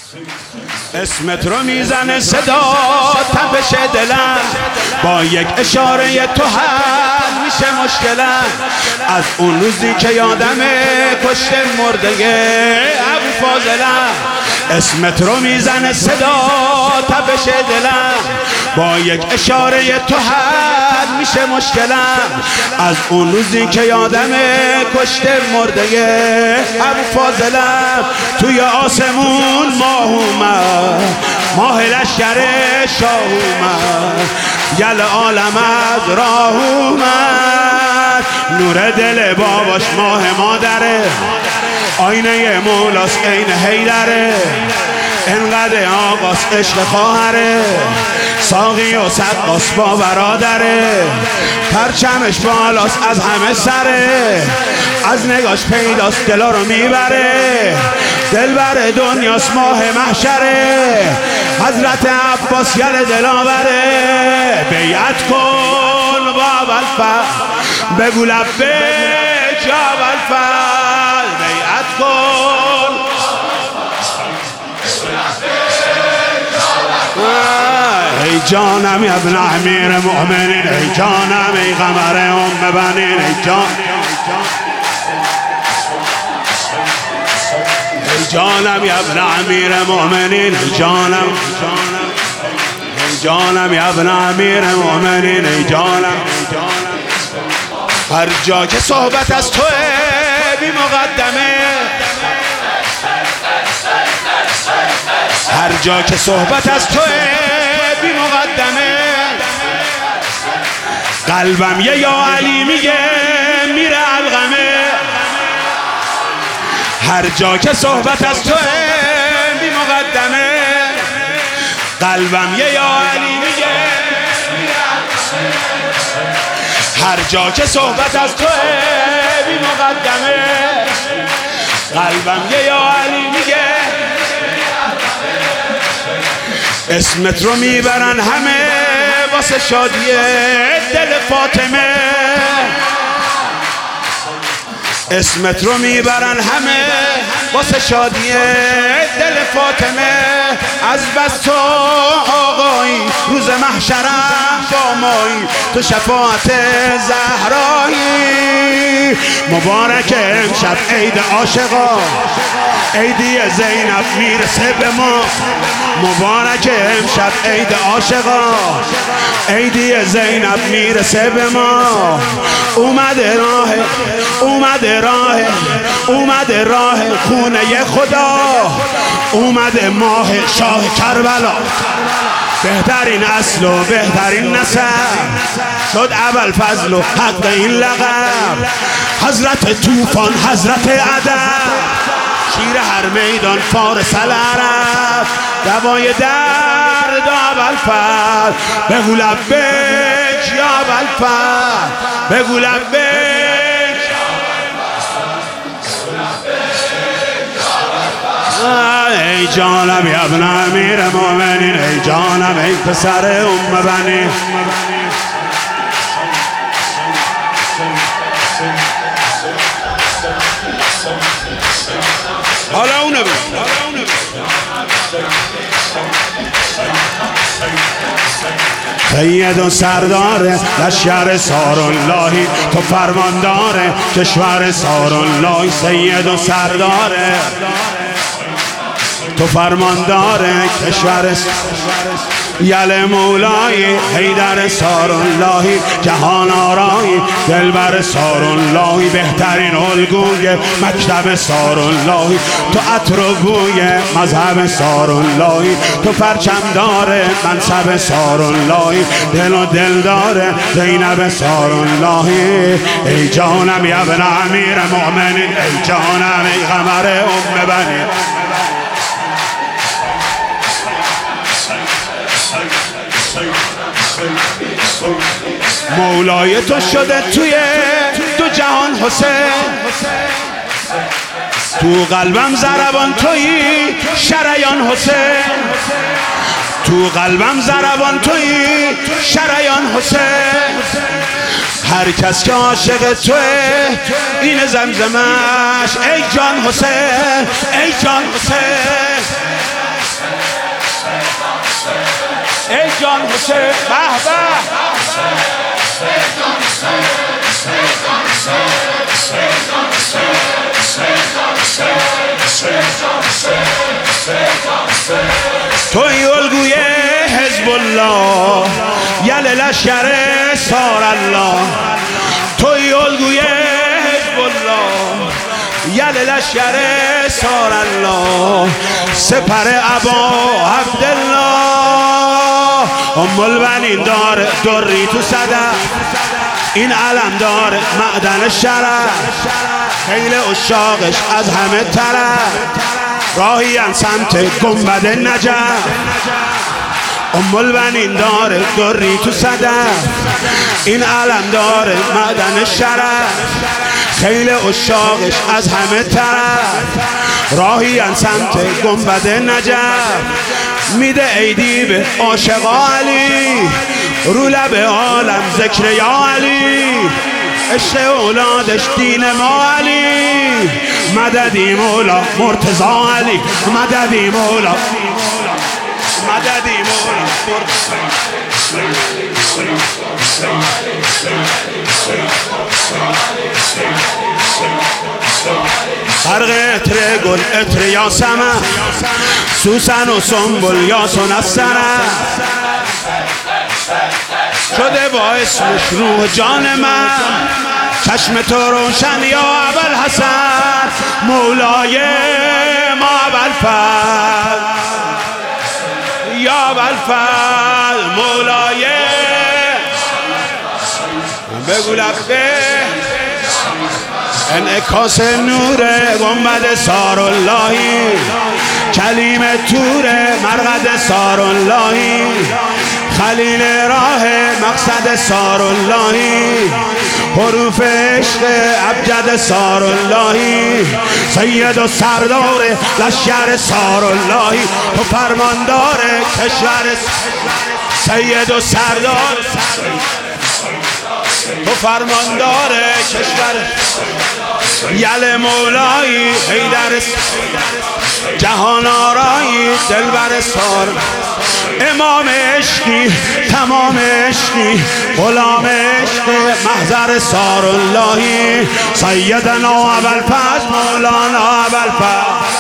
اسمت رو میزنه صدا تپش دلم، با یک اشاره تو حل میشه مشکلم. از اون روزی که یادمه کشته مرده ابوالفاضلم. اسمت رو میزنه صدا تپش دلم، با یک اشاره تو حل میشه مشکلم. از اون روزی که یادمه کشته مرده ابوالفاضلم. توی آسمون ماه اومد، ماه لشکر شاه اومد، گل عالم از راه اومد. نور دل باباش ماه مادره، آینه مولاس عین حیدره. انقدر آقاس عشق خواهره، ساقی و سقاس با برادره. پرچمش بالاس از همه سره، از نگاش پیداست دلا رو میبره. دلبر دنیاست ماه محشره، حضرت عباس گل دلاوره. بیعت کن با ابوالفضل، بگو لبیک یا ابوالفضل. بیعت کن ای جانم یا ابن امیر مؤمنین، ای جانم ای قمر ام بنین، ای جان ای جانم یا ابن امیر مؤمنین، ای جانم ای جانم یا ابن امیر مؤمنین، ای جانم. هر جا که صحبت از توه بی مقدمه، هر جا که صحبت از توه بی مقدمه. قلبم یه یا علی میگه میره الغمه. هر جا که صحبت از توه بی مقدمه، قلبم یه یا علی میگه میره الغمه. هر جا که صحبت از توه بی مقدمه، قلبم یه یا علی میگه. اسمت رو میبرن همه واسه شادی دل فاطمه. اسمت رو میبرن همه واسه شادی دل فاطمه. از بس تو آقایی روز محشرم با مایی، تو شفاعت زهرایی. مبارک امشب عید عاشقا، عیدی زینب میرسه به ما. مبارک امشب عید عاشقا، عیدی زینب میرسه به ما. اومده راه، اومده راه، اومده راه خونه خدا. اومده ماه شاه کربلا، بهترین اصل و بهترین نسب شد ابوالفضل و حق این لقب. حضرت طوفان، حضرت ادب، شیر هر میدان فارس العرب. دوای درد ابوالفضل، بگو لبیک یا ابوالفضل، بگو لبیک. ای جانم یا ابن امیر مؤمنین، ای جانم ای پسر ام بنین. حالا اونه بگو. سید و سردار لشکر ساراللهی، تو فرماندار کشور ساراللهی. سید و سردار، تو فرماندار کشور یل مولای حیدر ساراللهی. جهان آرای دلبر ساراللهی، بهترین الگوی مکتب ساراللهی. تو عطر و بوی مذهب ساراللهی، تو پرچمدار منصب ساراللهی. دل و دلدار زینب ساراللهی. ای جانم یا ابن امیر مؤمنین، ای جانم ای قمر ام بنین. مولای تو شده توی دو جهان حسین. تو قلبم ضربان تویی شریان حسین. تو قلبم ضربان تویی شریان حسین. هر کس که عاشق توه این زمزمش ای جان حسین، ای جان حسین. سلطان حسین به به توی الگوی حزب الله یل لشکر سار الله توی الگوی حزب الله یل لشکر سار الله سپر ابا عبدالله ام البنین دار دری تو صدف این علم دار معدن شرف خیل اشاقش از همه طرف راهیان سمت گنبد نجف ام البنین دار دری تو صدف این علم دار معدن شرف خیل اشاقش از همه طرف راهیان سمت گنبد نجف میده عیدی به عاشقا علی رو لب عالم ذکر یا علی عشق اولادش دین ما علی مددی مولا مرتضا علی مددی مولا مددی مولا فرق عطر گل عطر یاسمن سوسن و سنبل یاسون از سرن شده باعث روح جان من چشم تو روشن یا ابوالحسن مولای ما ابوالفضل یا ابوالفضل مولای بگو لبه انعکاس نور گنبد ساراللهی کلیم تور مرقد ساراللهی خلیل راه مقصد ساراللهی حروف عشق ابجد ساراللهی سید و سردار لشکر ساراللهی تو فرماندار کشور سید و سردار تو فرماندار کشور یل مولایی حیدر جهان آرایی دلبر سار امام عشقی تمام عشقی غلام عشق محضر ساراللهی سیدنا ابوالفضل مولانا ابوالفضل